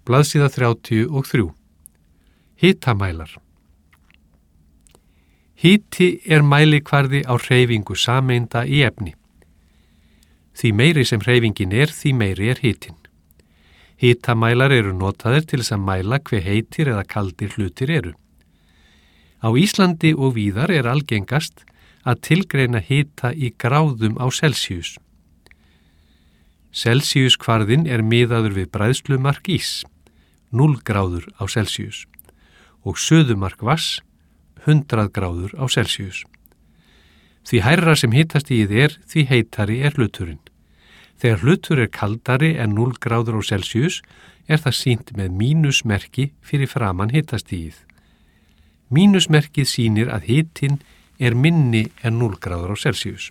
Blaðsíða 33. Hitamælar. Hiti mælikvarði á hreyfingu sameinda í efni. Því meiri sem hreyfingin því meiri hitinn. Hitamælar eru notaðir til þess að mæla hve heitir eða kaldir hlutir eru. Á Íslandi og víðar algengast að tilgreina hita í gráðum á Celsius. Celsiuskvarðinn miðaður við bræðslumark ís, 0 gráður á Celsius, og suðumark vatns, 100 gráður á Celsius. Því hærra sem hitastigið því heitari hluturinn. Þegar hlutur kaldari en 0 gráður á Celsius það sýnt með mínusmerki fyrir framan hitastigið. Mínusmerkið sýnir að hitinn minni en 0 gráður á Celsius.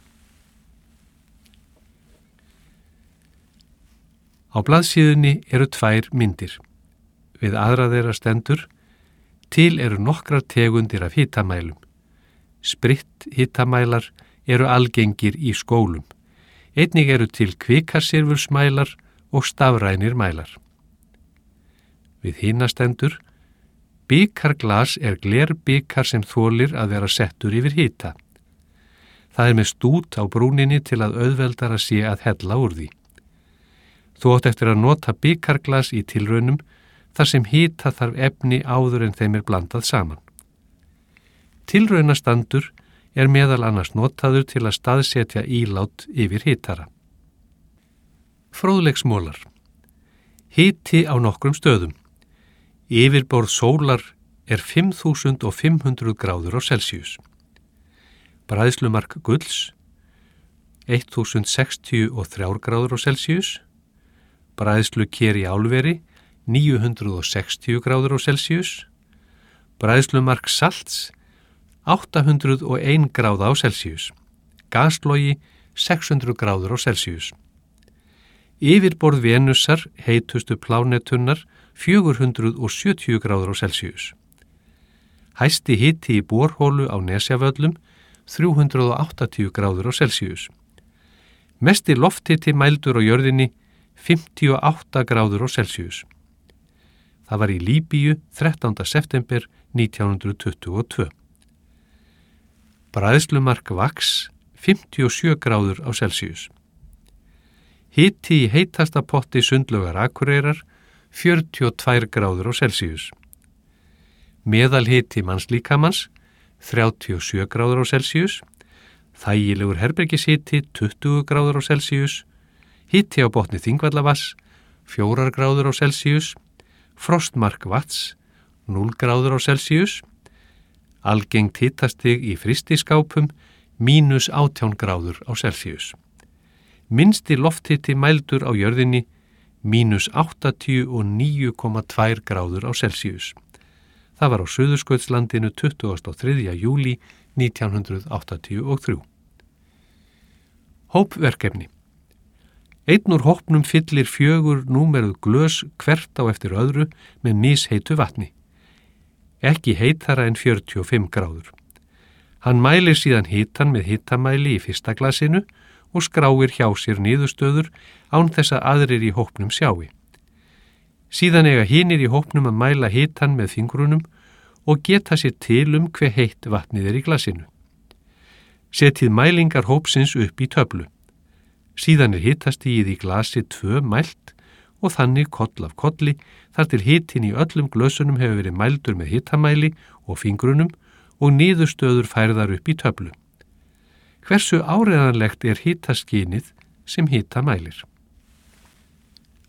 Á blaðsíðunni eru 2 myndir. Við aðra þeirra stendur: til eru nokkrar tegundir af hitamælum. Spritt hitamælar algengir í skólum. Einnig eru til kvikarsirfursmælar og stafrænir mælar. Við hina stendur: bikarglas glerbikar sem þolir að vera settur yfir hita. Það með stút á brúninni til að auðveldara sé að hella úr því. Þú átt eftir að nota bikarglas í tilraunum þar sem hita þarf efni áður en þeim blandað saman. Tilraunastandur meðal annars notaður til að staðsetja ílát yfir hitara. Fróðleiksmolar. Hiti á nokkrum stöðum. Yfirborð sólar 5500 gráður á Celsius. Bræðslumark gulls 1063 gráður á Celsius. Bræðsluker í álveri 960 gráður á Celsius. Bræðslumark salts 801 gráða á Celsius. Gaslogi 600 gráður á Celsius. Yfirborð Venusar, heitustu plánetunnar, 470 gráður á Celsius. Hæsti hiti í borhólu á Nesjavöllum, 380 gráður á Celsius. Mesti lofthiti mældur á jörðinni, 58 gráður á Celsius. Það var í Líbíu 13. september 1922. Bræðslumark vatns 57 gráður á Celsius. Hiti í heitasta potti Sundlaugar Akureyrar 42 gráður á Celsius. Meðalhiti mannslíkamans 37 gráður á Celsius. Þægilegur herbergishiti 20 gráður á Celsius. Hiti á botni Þingvallavatns 4 gráður á Celsius. Frostmark vatns 0 gráður á Celsius. Algengt hitastig í frystiskápum -18 gráður á Celsius. Minnsti lofthiti mældur á jörðinni -89,2 gráður á Celsius. Það var á Suðurskautslandinu 23. júlí 1983. Hópverkefni. Einn úr hópnum fyllir 4 númeruð glös hvert á eftir öðru með misheitu vatni. Ekki heitara en 45 gráður. Hann mælir síðan hitan með hitamæli í fyrsta glasinu og skráir hjá sér niðurstöður án þess að aðrir í hópnum sjái. Síðan hinir í hópnum að mæla hitan með fingrunum og geta sér til hve heitt vatnið í glasinu. Setjið mælingar hópsins upp í töflu. Síðan hitastigið í glasi 2 mælt og þannig koll af kolli þar til hitin í öllum glösunum hefur verið mældur með hitamæli og fingrunum og niðurstöður færðar upp í töflu. Hversu áreiðanlegt hitaskynið sem hita mælir?